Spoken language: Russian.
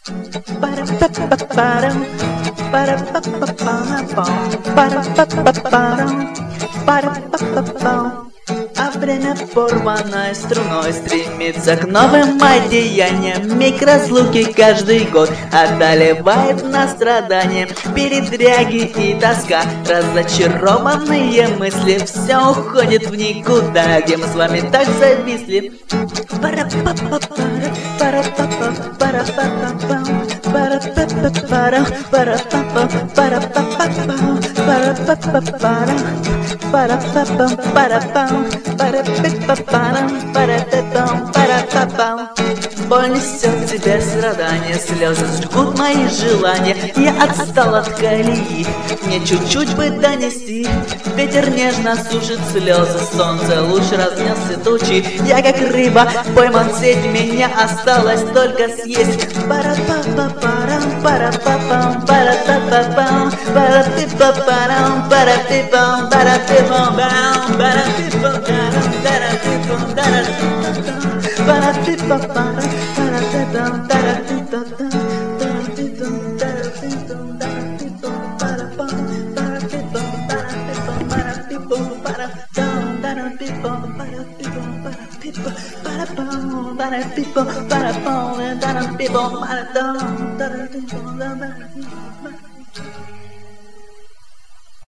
para pa pa para pa pa para pa pa. А время порванной струной стремится к новым одеяниям. Миг разлуки каждый год одолевает нас страдания, передряги и тоска, разочарованные мысли. Все уходит в никуда, где мы с вами так зависли. Боль несет в себе страдания, слезы жгут мои желания. Я отстал от колеи, мне чуть-чуть бы донести. Ветер нежно сушит слезы, солнце луч разнесся тучи. Я как рыба пойман в сеть, меня осталось только съесть. Пара-па-па-парам, пара-па-пам, пара-па-па-пам, пара-пи-па-парам, пара-пи-пам, пара-пи-пам, пара-пи-пам, пара-пи-пам, пара-пи-пам. Para